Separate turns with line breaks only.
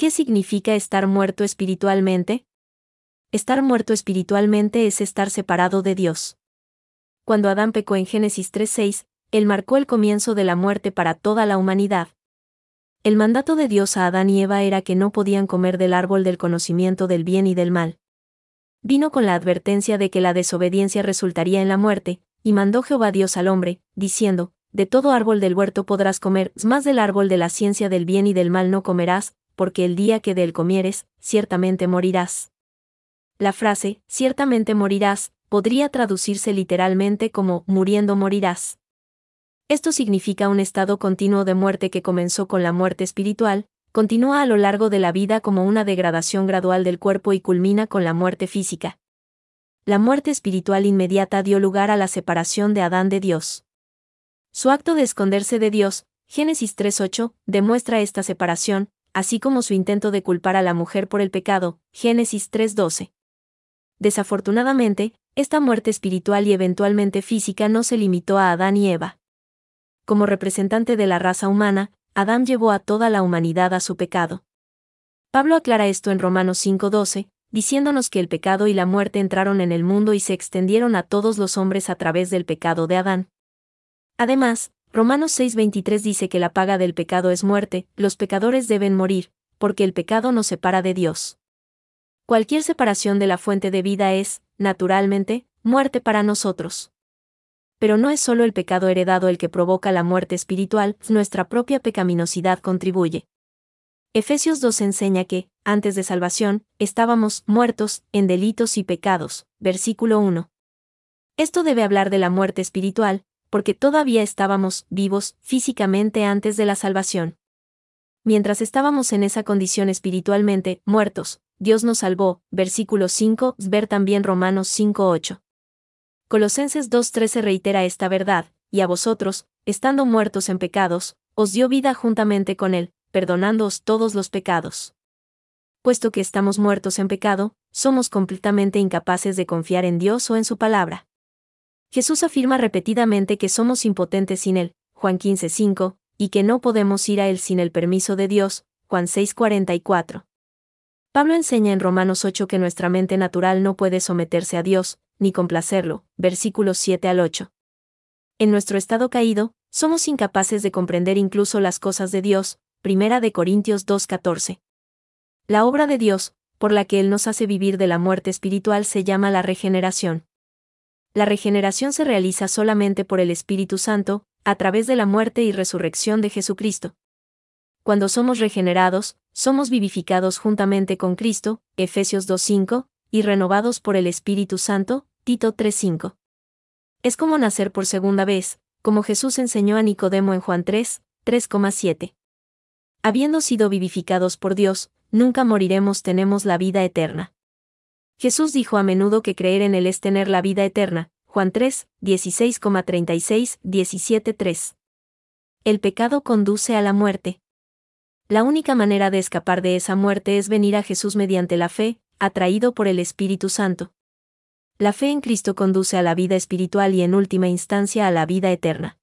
¿Qué significa estar muerto espiritualmente? Estar muerto espiritualmente es estar separado de Dios. Cuando Adán pecó en Génesis 3:6, él marcó el comienzo de la muerte para toda la humanidad. El mandato de Dios a Adán y Eva era que no podían comer del árbol del conocimiento del bien y del mal. Vino con la advertencia de que la desobediencia resultaría en la muerte, y mandó Jehová Dios al hombre, diciendo: de todo árbol del huerto podrás comer, mas del árbol de la ciencia del bien y del mal no comerás, porque el día que de él comieres, ciertamente morirás. La frase, ciertamente morirás, podría traducirse literalmente como, muriendo morirás. Esto significa un estado continuo de muerte que comenzó con la muerte espiritual, continúa a lo largo de la vida como una degradación gradual del cuerpo y culmina con la muerte física. La muerte espiritual inmediata dio lugar a la separación de Adán de Dios. Su acto de esconderse de Dios, Génesis 3:8, demuestra esta separación, así como su intento de culpar a la mujer por el pecado, Génesis 3:12. Desafortunadamente, esta muerte espiritual y eventualmente física no se limitó a Adán y Eva. Como representante de la raza humana, Adán llevó a toda la humanidad a su pecado. Pablo aclara esto en Romanos 5:12, diciéndonos que el pecado y la muerte entraron en el mundo y se extendieron a todos los hombres a través del pecado de Adán. Además, Romanos 6:23 dice que la paga del pecado es muerte, los pecadores deben morir, porque el pecado nos separa de Dios. Cualquier separación de la fuente de vida es, naturalmente, muerte para nosotros. Pero no es solo el pecado heredado el que provoca la muerte espiritual, nuestra propia pecaminosidad contribuye. Efesios 2 enseña que, antes de salvación, estábamos muertos en delitos y pecados, versículo 1. Esto debe hablar de la muerte espiritual, porque todavía estábamos vivos físicamente antes de la salvación. Mientras estábamos en esa condición espiritualmente muertos, Dios nos salvó, versículo 5, ver también Romanos 5:8. Colosenses 2:13 reitera esta verdad, y a vosotros, estando muertos en pecados, os dio vida juntamente con él, perdonándoos todos los pecados. Puesto que estamos muertos en pecado, somos completamente incapaces de confiar en Dios o en su palabra. Jesús afirma repetidamente que somos impotentes sin él, Juan 15:5, y que no podemos ir a él sin el permiso de Dios, Juan 6:44. Pablo enseña en Romanos 8 que nuestra mente natural no puede someterse a Dios, ni complacerlo, versículos 7 al 8. En nuestro estado caído, somos incapaces de comprender incluso las cosas de Dios, 1 Corintios 2:14. La obra de Dios, por la que Él nos hace vivir de la muerte espiritual, se llama la regeneración. La regeneración se realiza solamente por el Espíritu Santo, a través de la muerte y resurrección de Jesucristo. Cuando somos regenerados, somos vivificados juntamente con Cristo, Efesios 2:5, y renovados por el Espíritu Santo, Tito 3:5. Es como nacer por segunda vez, como Jesús enseñó a Nicodemo en Juan 3:7. Habiendo sido vivificados por Dios, nunca moriremos, tenemos la vida eterna. Jesús dijo a menudo que creer en Él es tener la vida eterna, Juan 3:16,36, 17:3. El pecado conduce a la muerte. La única manera de escapar de esa muerte es venir a Jesús mediante la fe, atraído por el Espíritu Santo. La fe en Cristo conduce a la vida espiritual y en última instancia a la vida eterna.